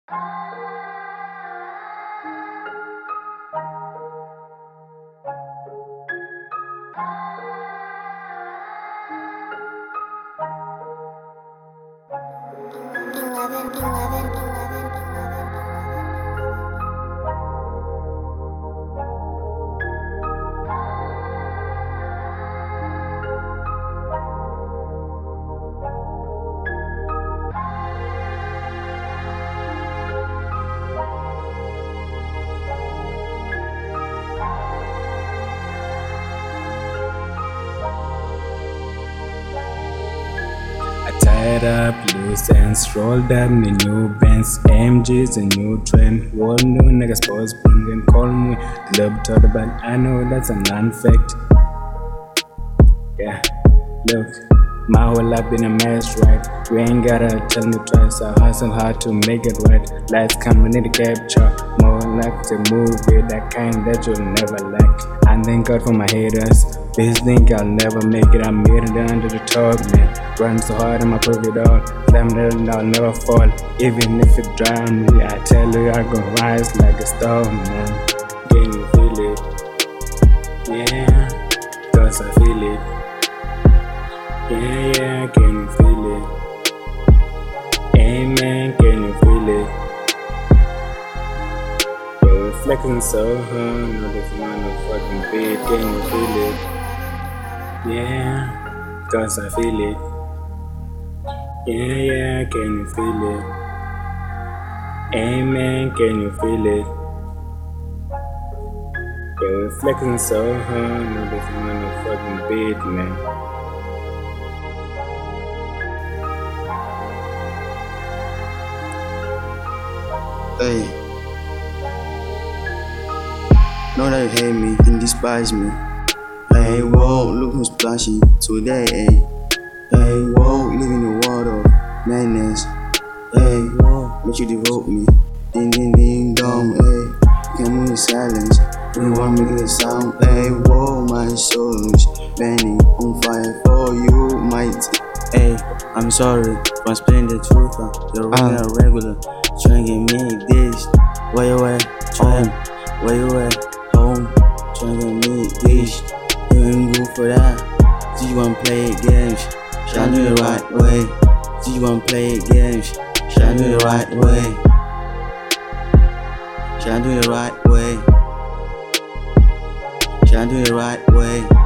I tied up loose ends, rolled up the new Benz, AMG's a new trend. All new niggas sports bring call me Love Todd, but I know that's a non-fact. Yeah, look, my whole life been a mess, right? You ain't gotta tell me twice, I hustle hard to make it right. Lights come, I need to capture, more like the movie, that kind that you'll never like. I thank God for my haters, bitch think I'll never make it, I made it under the top, man. Run so hard, I'ma prove it all, slam it and I'll never fall. Even if it drown me, I tell you I gon' rise like a storm, man. Can you feel it? Yeah, cause I feel it. Yeah, can you feel it? Amen, can you feel it? You're reflecting so hard, not this motherfucking beat, can you feel it? Yeah, cause I feel it. Yeah, can you feel it? Amen, can you feel it? You're reflecting so hard, not this motherfucking beat, man. Hey, know that you hate me and despise me. Hey, whoa, look who's splashy today. Hey, whoa, live in the world of madness. Hey, whoa, make you devote me. Ding ding ding dong. Hey, you can move in silence. You want me to get a sound. Hey, whoa, my soul is burning on fire for you, mighty. Hey, I'm sorry for spilling the truth. You're running a regular. Trying to get me this. Where you at? Home. Where you at? Home. Trying to get me this. You ain't good for that. Do you wanna play games? Should I do it the right way? Do you wanna play games? Should I do it the right way? Should I do it the right way? Should I do it the right way?